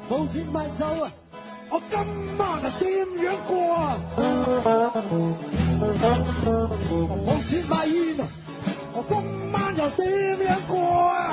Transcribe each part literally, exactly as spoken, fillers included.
冇錢買酒啊！我今晚啊點樣過啊？冇錢買煙啊！我今晚又點樣過啊？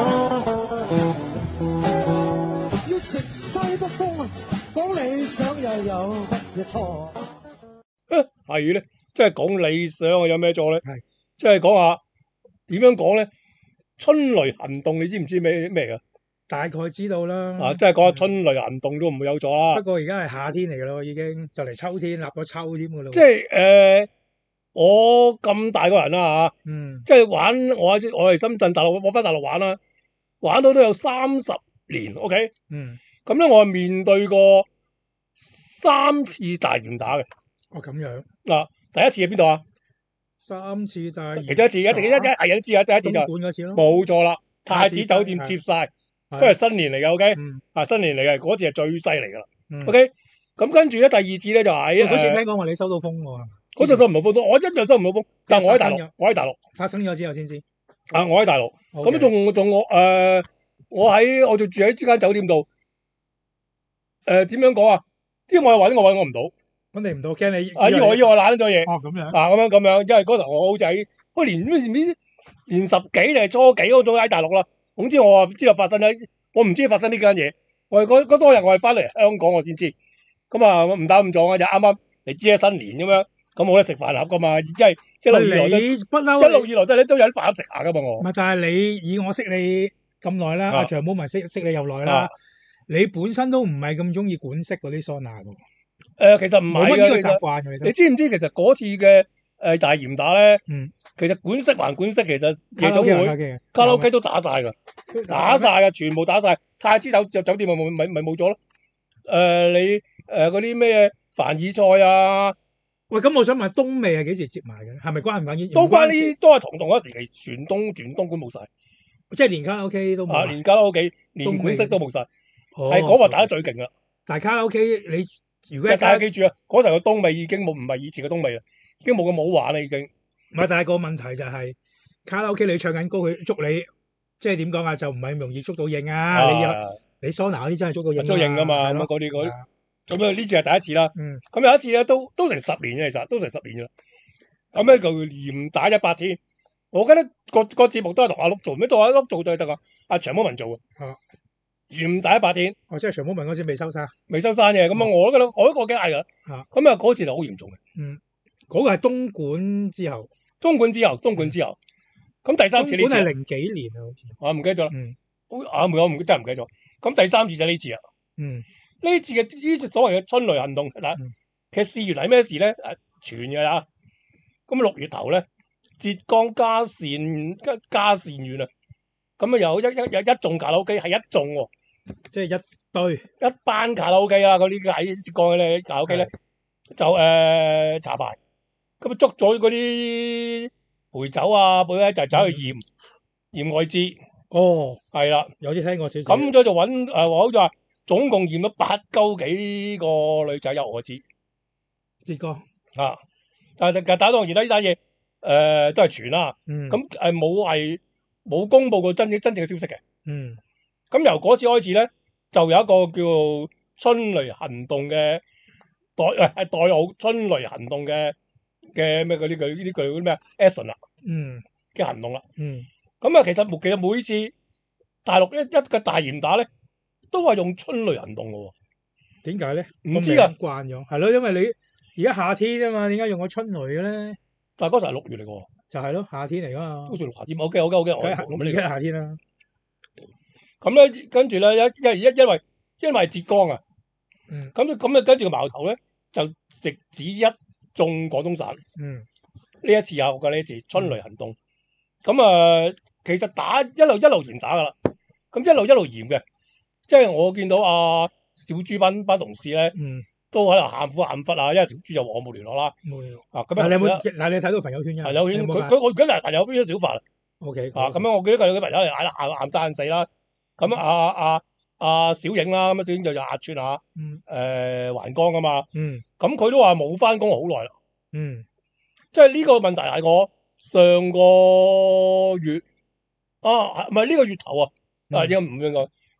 要食西北風啊！講理想又有乜嘢錯？ 係咧，即係講理想啊，有咩錯咧？ 係即係講下點樣講咧？春雷行動，你知唔知咩咩㗎？ 大概知道啦。 啊，即係講下春雷行動都唔會有咗啦不。過而家係夏天嚟㗎咯，已經就嚟秋天，立咗秋添㗎咯。 即係誒、呃我咁大個人啦嚇， 嗯即係玩我喺我係深圳大陸，我翻大陸玩啦，玩到都有三十年，OK。 嗯， 咁咧，我係面對過三次大嚴打嘅。 哦咁樣， 嗱，第一次係邊度啊？ 三次大嚴其中一次，一定一一係人都知啊，第一次就東莞嗰次咯。 冇錯啦，太子太子酒店係接晒， 係都係新年嚟嘅，OK。 嗯啊，新年嚟嘅嗰次係最犀利噶啦嗯。 ，OK。咁跟住咧，第二次咧就喺喂嗰次誒聽講話你收到風喎， 嗰陣收唔到風，我一樣收唔到風，但係我喺大陸發生咗， 我喺大陸發生咗之後先知。 啊，我喺大陸， OK 咁仲仲我誒，我喺我就住喺呢間酒店度，誒點樣講啊？啲我又揾我揾我唔到， 咁你唔到驚你啊以為我以為我懶咗嘢。 哦咁樣。 嗱咁樣咁樣，因為嗰時候我好似喺我年唔知年十幾定係初幾嗰種喺大陸啦。總之我啊知道發生咗，我唔知發生呢間嘢。我係嗰嗰多日我係翻嚟香港我先知。咁啊唔打唔撞啊，就啱啱你知啊新年咁樣，咁冇得食飯盒噶嘛，即係一路以來都你不嬲， 一路以來都都有啲飯盒食下噶嘛我。 唔係，但係你以我識你咁耐啦， 啊阿長毛咪識識你又耐啦啊， 你本身都唔係咁中意管式嗰啲桑拿噶， 誒、其實唔係冇乜呢個嘅，其實習慣嘅你都你。知唔知其實嗰次嘅誒大嚴打咧， 嗯， 其實管式還管式，其實夜總卡拉 OK 還會、 嘅卡拉 OK 都打晒㗎。 都打晒嘅，全部打晒。太子酒酒酒店咪咪咪咪冇咗咯。誒、你誒嗰啲咩凡爾賽啊， 喂，咁我想問東尾係幾時接埋嘅？係咪關唔關呢？ 都關唔事呢都係同同一時期，全東全東莞冇晒， 即係連卡拉 OK 都冇啊啊。 連卡拉 OK 連管式都冇晒， 哦係嗰個打得最勁啦。 但係卡拉 OK 你如果係但係大卡家記住啊，嗰陣嘅東美已經冇唔係以前嘅東美啦，已經冇咁好玩啦已經。 唔係，但係個問題就係卡拉 OK 你唱緊歌，佢捉你，即係點講啊？就唔係咁容易捉到應啊！你有啊你桑拿嗰啲真係捉到應啊， 捉應㗎嘛，咁啊係咯嗰啲嗰啲。 係啊咁啊呢次係第一次啦。 嗯咁有一次咧，都都成十年嘅，其實都成十年嘅啦。咁咧就嚴打一百天，我記得個個節目都係同阿碌做，咩到阿碌做都係得噶，阿長毛文做嘅。 啊嚴打一百天， 哦，即係長毛文嗰時未收山， 未收山嘅，咁啊我都覺得我都個幾嗌噶。 啊咁啊嗰次就好嚴重嘅， 嗯，嗰、個係東莞之後， 東莞之後，東莞之後，咁第三次呢次啊東莞係零幾年啊，好似， 我唔記得咗啦。 嗯好啊，唔我唔真係唔記得咗。咁第三次就呢次啊， 嗯呢次嘅呢次所謂嘅春雷行動嗱， 嗯其實事源係咩事咧？誒傳嘅嚇。咁六月頭咧，浙江嘉善嘉嘉善縣啊，咁啊有一一有一眾卡拉 OK 係一眾喎、 即係一堆， 一班卡拉 OK 啦，嗰啲喺浙江嘅咧卡拉 OK 咧就誒、呃查牌，咁啊捉咗嗰啲陪酒啊，陪咧就走去驗驗愛滋， 哦， 係啦， 有啲聽過少少， 咁咗就揾誒話好似話總共驗咗八鳩幾個女仔有愛滋浙江， 啊，但係但係當然啦，呢單嘢誒都係傳啦， 嗯， 咁誒冇係冇公佈過真真正嘅消息嘅。 嗯咁由嗰次開始咧，就有一個叫做春雷行動嘅代誒係代號春雷行動嘅嘅咩嗰啲句呢啲句嗰啲咩啊 action 啦嗯嘅行動啦。 嗯， 咁啊，其實其實每次大陸一一個大嚴打咧，都係用春雷行動嘅喎。 點解咧？ 唔知啊個名慣咗，係咯，因為你而家夏天啊嘛，點解用個春雷嘅咧？ 但係嗰時係六月嚟嘅喎， 就係咯，夏天嚟噶嘛都，算夏天。OK OK OK，我梗係我呢而家夏天啦， 咁咧，跟住咧一因因因為因為浙江啊， 嗯咁咁啊跟住個矛頭咧就直指一眾廣東省。 嗯呢一次有嘅呢一次春雷行動，咁啊、其實打一路一路嚴打噶啦，咁一路一路嚴嘅，即係我見到阿、小豬班班同事咧嗯， 都喺度喊苦喊忽啊，因為小豬就話我冇聯絡啦， 冇嘢。 啊咁但係你有冇？ 樣但係你睇到朋友圈㗎？ 朋友圈佢有冇發佢我而家朋友圈都小發 O K 啊，咁樣我記得佢有啲朋友嚟嗌啦喊喊三喊四啦，咁啊啊啊小影啦，咁啊小影就就壓穿啊嗯誒環江啊嘛， 嗯咁佢都話冇翻工好耐啦。 嗯即係呢個問題係我上個月啊，唔係呢個月頭啊，啊嗯應該唔應該？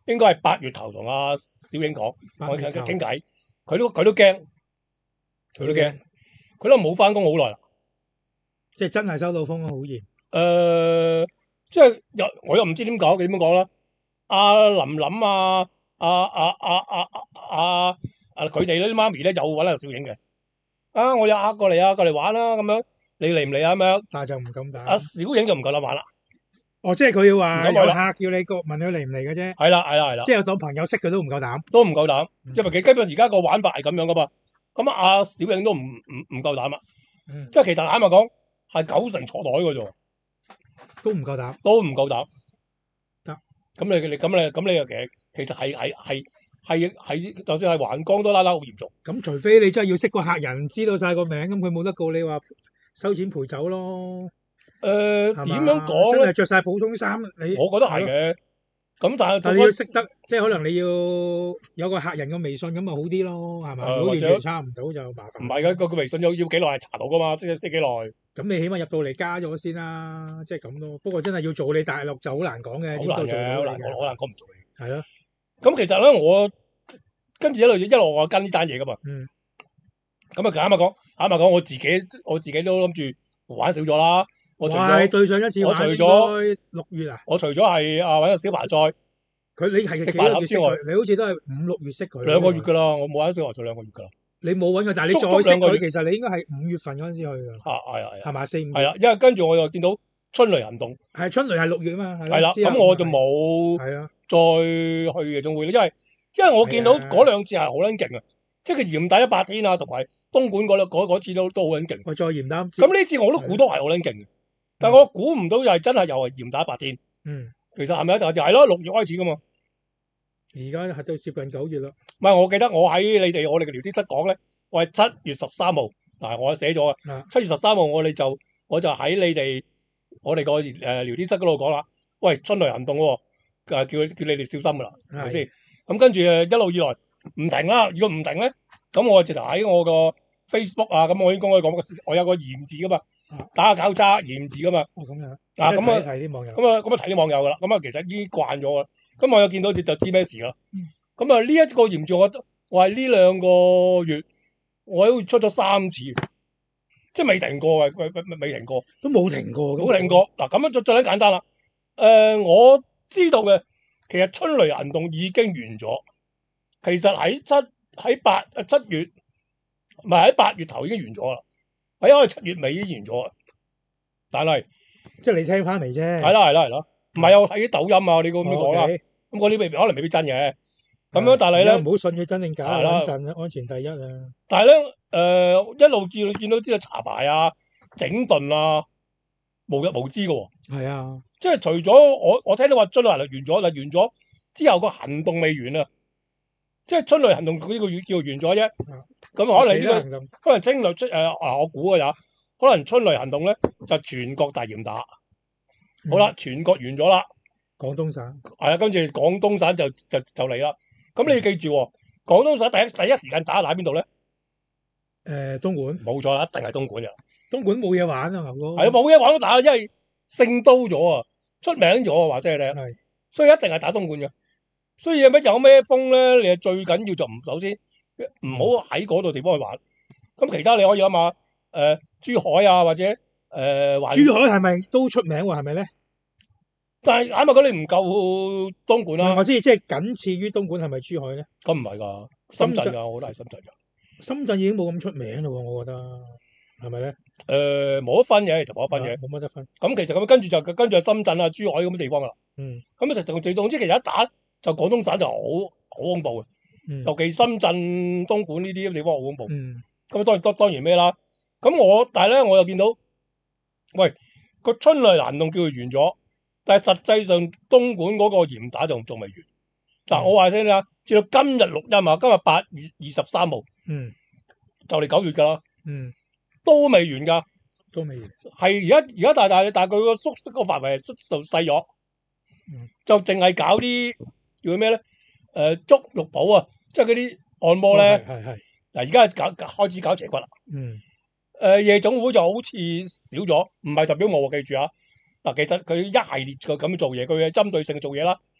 應該係八月頭同阿小影講，我八月頭傾偈，佢都佢都驚，佢都驚，佢都冇翻工好耐啦。 即係真係收到風啊，好嚴。 誒、呃，即係又我又唔知點講點樣講啦。阿林林啊，阿阿阿阿阿阿佢哋啲媽咪咧又揾阿小影嘅。啊，我有呃過嚟啊，過嚟玩啦咁樣，你嚟唔嚟啊咁樣？ 但係就唔敢打。 阿小影就唔夠膽玩啦。 哦，即係佢要話有唔敢玩啦客叫你過問佢嚟唔嚟嘅啫。 係啦係啦係啦， 即係有當朋友識佢都唔夠膽。 都唔夠膽， 嗯因為佢基本而家個玩法係咁樣噶嘛。咁啊，阿小影都唔唔唔夠膽啊。 嗯， 即係其實坦白講係九成坐袋嘅啫喎。 都唔夠膽。 都唔夠膽。 得。 咁你你咁你咁你又其實其實係係係係係，就算係橫江都拉拉好嚴重。 咁除非你真係要識個客人，知道晒個名，咁佢冇得告你話收錢賠走咯。 誒係嘛點樣講咧？ 真係着晒普通衫，你我覺得係嘅。咁但係但係你要識得，即係可能你要有個客人嘅微信咁咪好啲咯，係咪？如果完誒或者全查唔到就麻煩。 唔係嘅，個個微信有要幾耐係查到噶嘛？識識幾耐？ 咁你起碼入到嚟加咗先啦，即係咁咯。不過真係要做你大陸就好難講嘅，點好難都做嘅， 到你嘅好難講，好難講唔做你。 係咯。 咁其實咧，我跟住一路一路我跟呢單嘢噶嘛。 嗯。 咁啊，坦白講，坦白講，我自己我自己都諗住玩少咗啦。我除哇！你咗對上一次我玩應除咗該六月啊， 我除咗係啊揾個小排賽佢你係食幾個月識飯盒之外佢？你好似都係五六月識佢。 兩個月㗎啦，我冇玩小排賽兩個月㗎啦。 你冇揾佢，但係你足再識佢， 足兩個月其實你應該係五月份嗰陣時去㗎， 啊，係啊係啊， 係嘛？四五月係啦，因為跟住我又見到春雷行動， 係春雷係六月啊嘛， 係啦， 之後咁我就冇係啊， 再去夜總會啦，因為因為我見到係啊嗰兩次係好撚勁啊，即係佢嚴打一百天啊，同埋東莞嗰兩嗰嗰次都都好撚勁。 我再嚴擔。 咁呢次我都估到係好撚勁嘅，但係我估唔到又係真係又係嚴打一百天。 嗯， 其實係咪啊？就係咯，六月開始噶嘛。 而家係到接近九月啦。 唔係，我記得我喺你哋我哋嘅聊天室講咧，我係七月十三號嗱，我寫咗啊。 啊， 七月十三號我哋就我就喺你哋我哋個誒聊天室嗰度講啦。喂，春雷行動喎，誒叫叫你哋小心噶啦，係咪先？咁跟住誒一路以來唔停啦。如果唔停咧，咁我直頭喺我個 Facebook 啊，咁我應該可以講，我有個嚴字噶嘛，打下交叉嚴字噶嘛。 哦咁樣。 啊咁啊睇啲網友。 咁啊咁啊睇啲網友噶啦。咁啊其實已經慣咗啦。咁我有見到就就知咩事啦。 嗯咁啊呢一個嚴重，我我係呢兩個月我都出咗三次，即係未停過嘅，未未未停過， 都冇停過， 冇停過。嗱咁樣就最簡單啦。誒、呃，我知道嘅其實春雷行動已經完咗，其實喺七喺八誒七月，唔係喺八月頭已經完咗啦，喺可能七月尾已經完咗啦。但係即係你聽翻嚟啫。 係啦係啦係啦，唔係我睇啲抖音啊，你咁樣講啦， 哦，OK， 咁嗰啲未必可能未必真嘅。咁樣但係咧而家唔好信佢真定假， 係啦穩陣啊，安全第一啊。 但係咧，誒、一路見見到啲查牌啊、整頓啊，無日無之嘅喎。 係啊， 即係除咗我我聽到話春雷行動完咗，嗱完咗之後個行動未完啊。即係春雷行動呢個月叫完咗啫。咁可能呢、呢個其他行動可能青雷出誒啊，我估嘅咋？可能春雷行動咧就全國大嚴打。好啦，全國完咗啦， 廣東省係啊，跟住廣東省就就就嚟啦。咁你要記住喎，廣東省第一第一時間打喺邊度咧？ 誒東莞， 冇錯啦，一定係東莞嘅。 東莞冇嘢玩啊，牛哥。 係啊，冇嘢玩都打，因為姓都咗啊，出名咗啊，話即係你。 係所以一定係打東莞嘅。所以有咩有咩風咧？你係最緊要就唔首先唔好喺嗰度地方去玩。咁其他你可以諗下誒珠海啊，或者誒、呃、環珠海係咪都出名喎？係咪咧？ 但係啱啱講你唔夠東莞啦、 我知即係僅次於東莞係咪珠海咧？ 咁唔係㗎，深圳㗎，我覺得係深圳㗎。 深圳已經冇咁出名咯喎，我覺得係咪咧？ 誒冇得分嘅，就冇得分嘅。 冇乜得分。 咁其實咁跟住就跟住係深圳啊、珠海咁嘅地方㗎啦。 嗯咁就就總之其實一打就廣東省就好好恐怖嘅， 嗯尤其深圳、東莞呢啲地方好恐怖。 嗯咁當然當當然咩啦？咁我但係咧，我又見到，喂個春雷行動叫佢完咗，但係實際上東莞嗰個嚴打仲仲未完。嗱、 嗯我話聲你啊，至到今日錄音啊，今日八月二十三號， 嗯就嚟九月㗎啦， 嗯， 都未完㗎。 都未完。 係而家而家大大，但係佢個縮縮個範圍係縮就細咗， 嗯就淨係搞啲叫咩咧？誒足浴寶啊，即係嗰啲按摩咧。 係係係。 嗱，而家搞開始搞斜骨啦。 嗯誒、夜總會就好似少咗，唔係代表我喎，記住啊。嗱，其實佢一系列嘅咁做嘢，佢係針對性做嘢啦。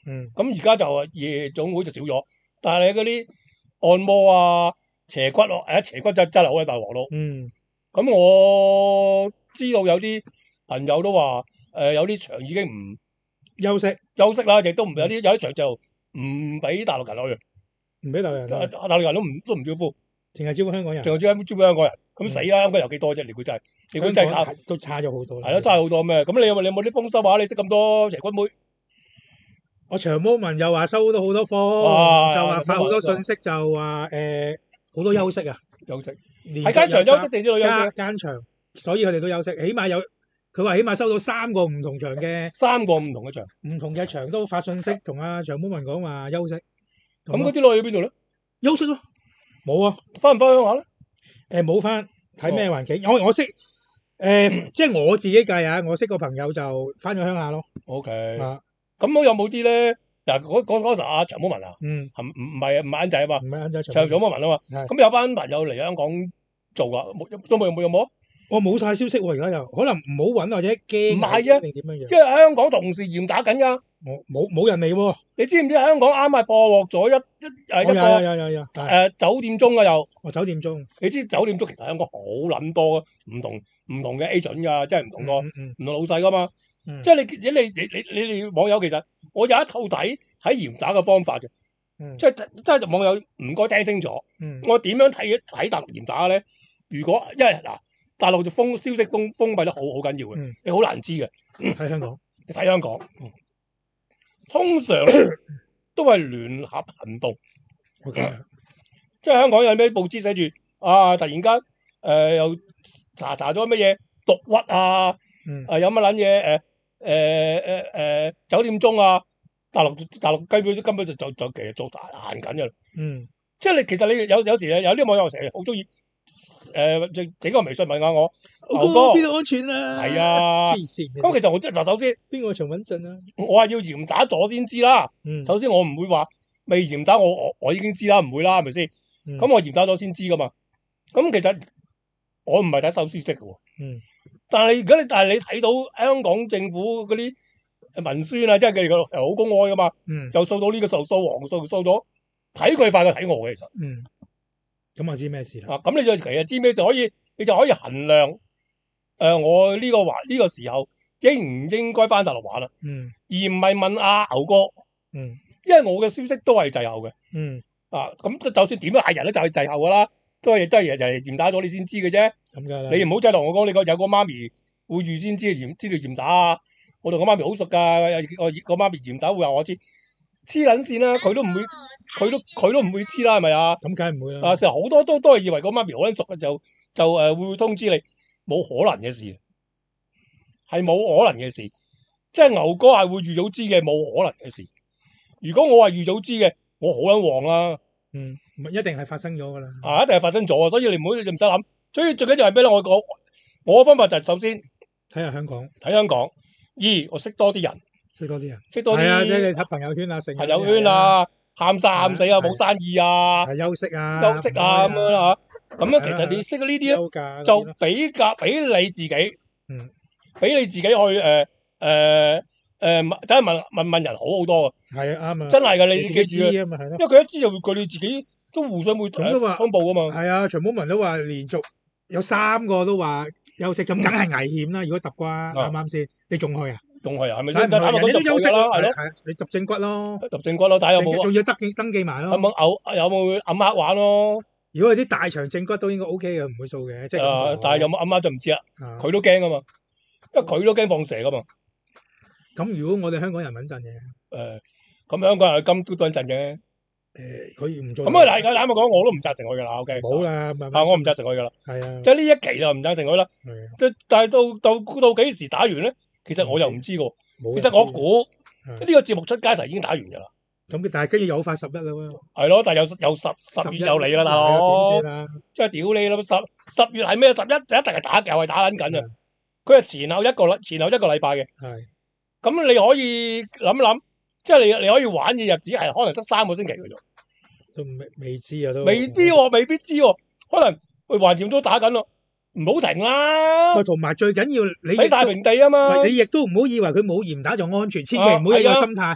嗯咁而家就夜總會就少咗，但係嗰啲按摩啊、斜骨咯，誒斜骨真真係好鬼大鑊咯。 嗯咁我知道有啲朋友都話，誒、有啲場已經唔休息休息啦，亦都唔有啲有啲場就唔俾大陸人去， 唔俾大陸人大啊， 大陸人都唔都唔招呼， 淨係招呼香港人。 淨係招呼招呼香港人。咁死啦！香港有幾多啫？你估真係？你估真係靠香港都差咗好多啦。 係咯，真係好多咩？咁你有冇你有冇啲風濕啊？你識咁多蛇骨妹？ 我長毛文又話收到好多科， 哇就話發好多信息，就話誒好多休息啊， 休息連係間場休息定呢度休間息？ 間場，所以佢哋都休息，起碼有佢話起碼收到三個唔同場嘅三個唔同嘅場， 唔同嘅場都發信息同阿長毛文講話休息。 咁嗰啲落去邊度咧？ 休息咯，冇啊， 翻唔翻鄉下咧？ 誒冇翻睇咩環境，我我識誒，即係我自己計啊，我識個朋友就翻咗鄉下咯。 O K， 啊， 咁我有冇啲咧？嗱，嗰嗰嗰時阿長毛文啊， 嗯， 係唔唔係唔係僆仔啊嘛？ 唔係啱咗長長毛文啊嘛。 係咁有班朋友嚟香港做噶，冇都冇冇有冇？ 我冇晒消息喎，而家又可能唔好揾或者驚唔係啊定點樣樣， 因為香港同時嚴打緊噶。 冇冇冇人嚟喎。 你知唔知香港啱係破獲咗一一誒一我有有個有有有，係誒酒店中啊又？ 我酒店中， 你知酒店中其實香港好撚多唔同唔同嘅 agent 㗎，即係唔同個嗯嗯唔同老細噶嘛。 嗯即係你你你你你你網友其實我有一套睇睇嚴打嘅方法嘅， 嗯即係真係網友唔該聽清楚。 嗯我點樣睇睇大陸嚴打咧？如果因為嗱大陸就封消息封封閉得好好緊要嘅， 嗯你好難知嘅。 喺香港， 你睇香港，通常咧都係聯合行動。 OK， 即係香港有咩報紙寫住啊？突然間誒、呃、又查查咗乜嘢毒鬱啊？ 嗯啊有乜撚嘢誒誒誒誒酒店中啊？大陸大陸根本根本就就就其實做行緊嘅啦。 嗯即係你其實你有有時咧有啲網友成日好中意誒整整個微信問下我牛哥邊度安全啊？ 係啊黐線嘅。 咁其實我即係嗱首先邊個長穩陣啊？ 我係要嚴打咗先知啦。 嗯首先我唔會話未嚴打我我我已經知啦，唔會啦，係咪先？ 嗯咁我嚴打咗先知噶嘛。咁其實我唔係睇手消息嘅喎。 嗯但係如果你但係你睇到香港政府嗰啲文宣啊，即係佢哋個好公開噶嘛， 嗯就掃到呢個數數黃數掃咗，睇佢快過睇我嘅其實。 嗯，咁我知咩事啦。 啊，咁你就其實知咩就可以，你就可以衡量誒、呃我呢個環呢、個時候應唔應該翻大陸玩啦， 嗯而唔係問阿牛哥， 嗯因為我嘅消息都係滯後嘅。 嗯， 啊，咁就算點都係人都就係滯後噶啦，都係都係人人嚴打咗你先知嘅啫。 咁噶啦。 你唔好再同我講，你個有個媽咪會預先知嚴知道嚴打啊！我同個媽咪好熟㗎，有個個媽咪嚴打會話我知，黐撚線啦！佢都唔會，佢都佢都唔會知啦，係咪啊？ 咁梗係唔會啦。 啊，成日好多都都係以為個媽咪好撚熟嘅，就就誒、呃、會通知你，冇可能嘅事，係冇可能嘅事。即係牛哥係會預早知嘅，冇可能嘅事。如果我係預早知嘅，我好撚旺啦， 嗯，唔一定係發生咗噶啦。 啊，一定係發生咗啊！所以你唔好你唔使諗。所以最緊要係咩咧？我講我嘅方法就係首先睇下香港， 睇香港，二我識多啲人， 識多啲人。 識多係啊，即係你啲睇朋友圈啊，成朋友圈，啊，喊生喊死啊， 係冇生意啊， 係休息啊， 休息啊咁樣啦嚇。咁樣其實你識呢啲咧， 休假就比較俾你自己， 嗯， 俾你自己去誒誒誒問，真係問問問人好好多啊！ 係啊，啱啊， 真係㗎，你你自己記住啊， 知啊嘛，係咯。 因為佢一知就會佢哋自己都互相會咁都話通報㗎嘛。 係啊，長毛文都話連續有三個都話休息，咁梗係危險啦。如果揼瓜啱唔啱先？你仲去啊？ 仲係啊，係咪先？ 但係唔係人哋都休息啦，係咯， 係你揼正骨咯， 揼正骨咯，睇下有冇仲要登記登記埋有咯。 冇嘔有冇暗黑玩咯？ 如果係啲大場正骨都應該 O K 嘅，唔會掃嘅。即係咁講， 誒但係有冇暗黑就唔知啦。 啊佢都驚噶嘛，因為佢都驚放蛇噶嘛。 咁如果我哋香港人穩陣嘅， 誒，咁香港人去金都穩陣嘅。 誒佢唔做。 咁啊，嗱，坦白講，我都唔贊成佢噶啦。O K， 冇啦，慢慢啊，我唔贊成佢噶啦。 係啊， 即係呢一期就唔贊成佢啦。 係啊即係但係到到到幾時打完咧？其實我又唔知喎。 冇人其實我知估係呢個節目出街時已經打完㗎啦。 咁，但係跟住有快十一啦喎， 係咯，但係有有十十月又嚟啦，大佬點。算啊？ 即係屌你啦！十十月係咩？十一就一定係打，又係打撚緊啊嗯！ 佢係前後一個禮，前後一個禮拜嘅。 係咁你可以諗一諗，即係你你可以玩嘅日子係可能得三個星期嘅啫， 都未未知啊，都未必喎，未必知喎，可能喂橫掂都打緊咯，唔好停啦喂，，同埋最緊要你亦洗晒都平地啊嘛， 喂你亦都唔好以為佢冇嚴打就安全，千祈唔好有呢個心態。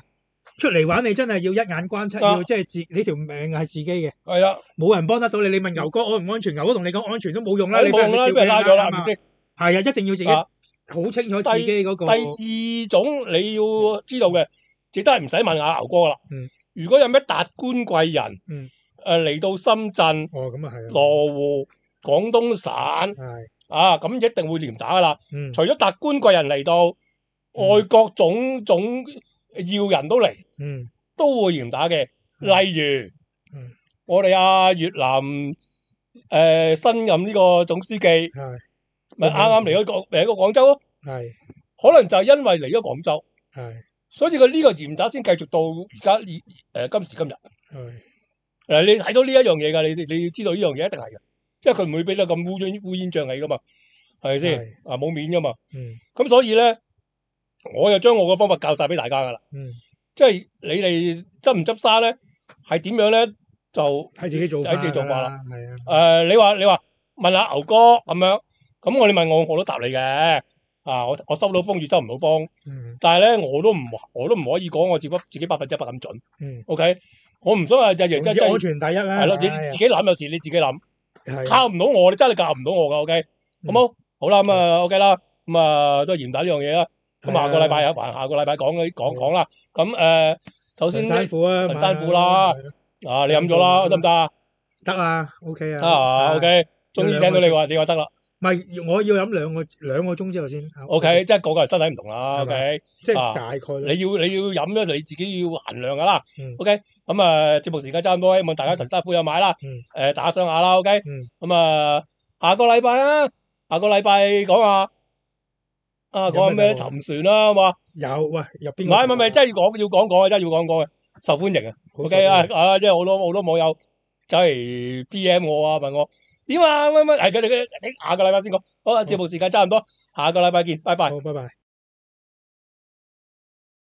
出嚟玩你真係要一眼關七， 啊要即係自你條命係自己嘅， 係啊， 冇人幫得到你。你問牛哥安唔安全，牛哥同你講安全都冇用啦，你冇用啦，俾人拉咗啦，係咪先？ 係啊，一定要自己啊好清楚自己嗰個。 第二種你要知道嘅，亦都係唔使問阿牛哥啦。 嗯， 如果有咩達官貴人， 嗯， 誒嚟到深圳、 哦咁啊係啊， 羅湖、廣東省係啊，咁一定會嚴打噶啦。 嗯除咗達官貴人嚟到，外國種種要人都嚟， 嗯都會嚴打嘅。 嗯例如， 嗯我哋阿越南誒新任呢個總書記， 係咪啱啱嚟咗廣嚟咗個廣州咯。 係可能就係因為嚟咗廣州， 係所以佢呢個嚴打先繼續到而家誒今時今日。 係誒，你睇到呢一樣嘢㗎，你你要知道呢樣嘢一定係嘅，因為佢唔會俾得咁烏煙烏煙瘴氣㗎嘛，係咪先？啊冇面㗎嘛。 嗯咁所以咧，我就將我嘅方法教晒俾大家㗎啦。 嗯， 即係你哋執唔執沙咧，係點樣咧？就睇自己做睇自己做法啦。 係啊， 誒、你話你話問下牛哥咁樣，咁我你問我我都答你嘅。啊，我我收到風與收唔到風， 嗯但係咧我都唔我都唔可以講我自己自己百分之一百咁準。 嗯， OK，我唔想話日日真總之真安全第一啦。 係咯，你係啊自己諗有時你自己諗， 係靠唔到我，你真係教唔到我噶。OK，好冇？好啦，咁啊 OK 啦，咁啊都係嚴打呢樣嘢啦。咁下個禮拜啊，還下個禮拜講嗰啲講講啦。咁誒，首先神山虎啊， 神山虎啦，啊你飲咗啦，得唔得啊？ 得啊，OK 啊。 啊 OK，終於聽到你話你話得啦。 唔係，我要飲兩個兩個鐘之後先。 OK，即係個個人身體唔同啦。OK， 即係啊大概啦。 你要你要飲咧，你自己要衡量噶啦。 嗯 OK，咁啊節目時間差唔多，希望大家神山虎有買啦。 嗯誒打賞下啦。OK， 嗯咁啊下個禮拜啊，下個禮拜講下啊講下咩咧？沉船啦，好嘛？ 有喂入邊？ 唔係唔係唔係，真係要講要講講嘅，真係要講講嘅，受歡迎啊。 好 OK 啊啊，即係好多好多網友走嚟 P M 我啊，問我點啊乜乜，係佢哋佢哋下個禮拜先講。好啊，節目時間差唔多，下個禮拜見，拜拜。 好，拜拜。